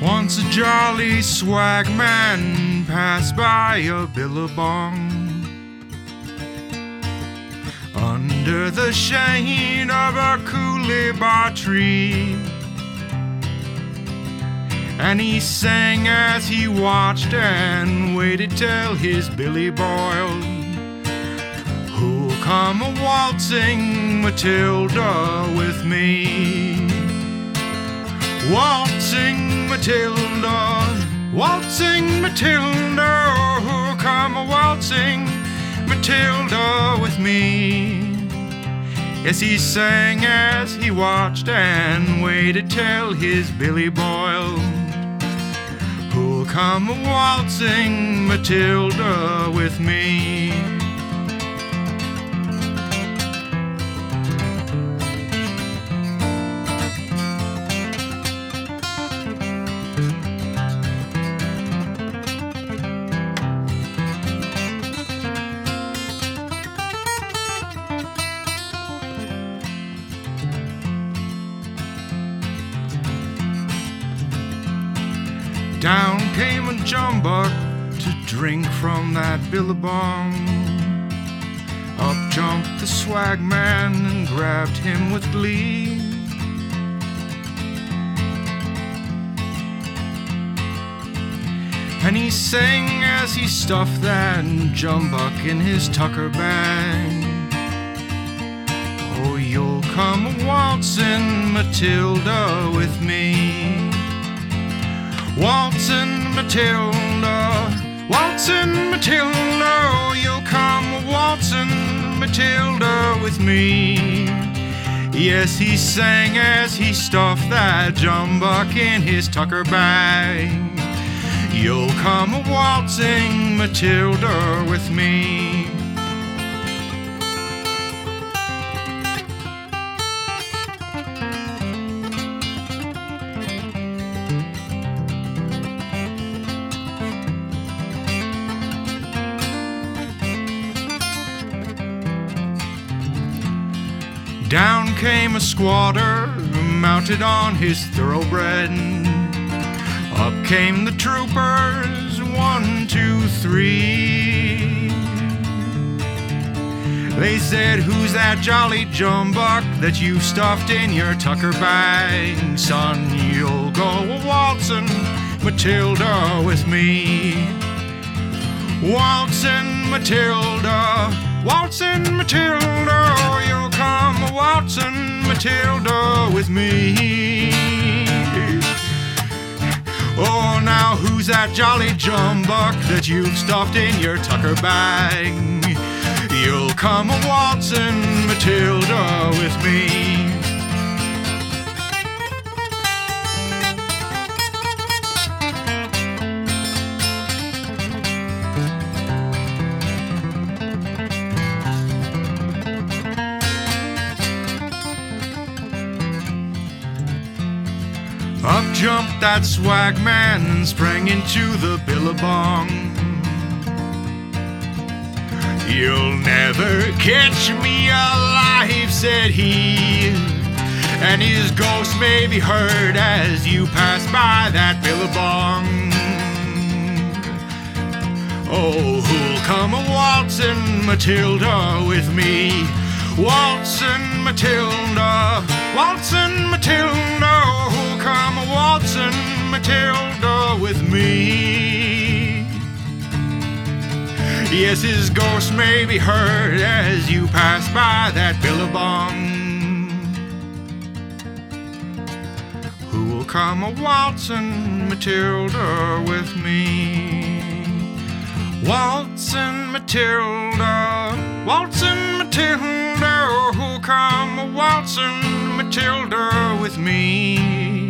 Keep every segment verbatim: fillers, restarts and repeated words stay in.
Once a jolly swagman passed by a billabong under the shade of a coolibah tree, and he sang as he watched and waited till his billy boiled. Who'll come a waltzing Matilda with me? Waltzing Matilda, waltzing Matilda, who'll come a waltzing Matilda with me? Yes, he sang as he watched and waited till his billy boiled. Who'll come a waltzing Matilda with me? Down came a jumbuck to drink from that billabong. Up jumped the swagman and grabbed him with glee. And he sang as he stuffed that jumbuck in his tucker bag. Oh, you'll come a waltzin' Matilda with me. Waltzin' Matilda, waltzin' Matilda, you'll come a waltzin' Matilda with me. Yes, he sang as he stuffed that jumbuck in his tucker bag. You'll come a waltzing Matilda with me. Down came a squatter mounted on his thoroughbred. Up came the troopers, one, two, three. They said, who's that jolly jumbuck that you stuffed in your tucker bag? Son, you'll go a-waltzin' Matilda with me. Waltzin' Matilda, waltzin' Matilda, you'll come a-waltzin' Matilda with me. Oh, now who's that jolly jumbuck that you've stuffed in your tucker bag? You'll come a waltzin' Matilda with me. Up jumped that swagman and sprang into the billabong. You'll never catch me alive, said he, and his ghost may be heard as you pass by that billabong. Oh, who'll come a-waltzin' Matilda with me? Waltzin' Matilda, waltzin' Matilda, who'll come a-waltzin' Matilda with me? Yes, his ghost may be heard as you pass by that billabong. Who'll come a-waltzin' Matilda with me? Waltzin' Matilda, waltzin' Matilda, who'll come a-waltzin' Matilda with me?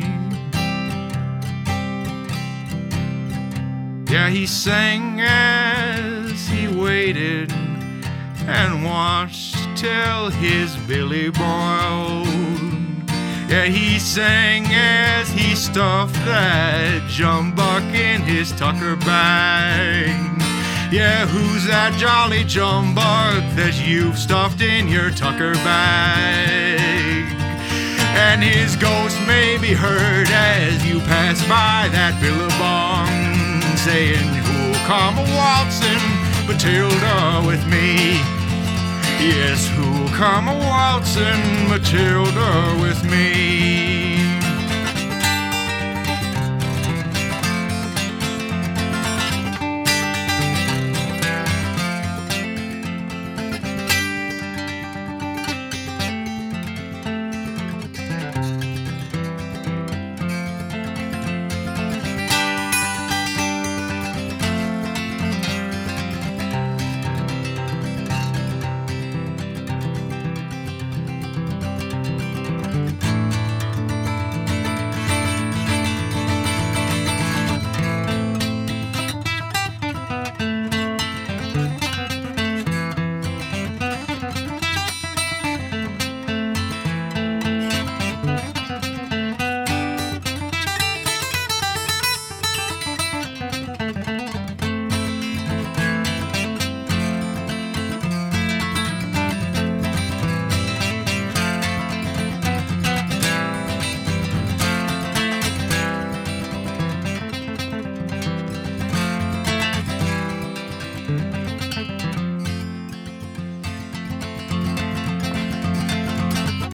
Yeah, he sang as he waited and watched till his billy boiled. Yeah, he sang as he stuffed that jumbuck in his tucker bag. Yeah, who's that jolly jumbuck that you've stuffed in your tucker bag? and his ghost may be heard as you pass by that billabong, saying, who'll come a-waltzing Matilda with me? Yes, who'll come a-waltzing Matilda with me?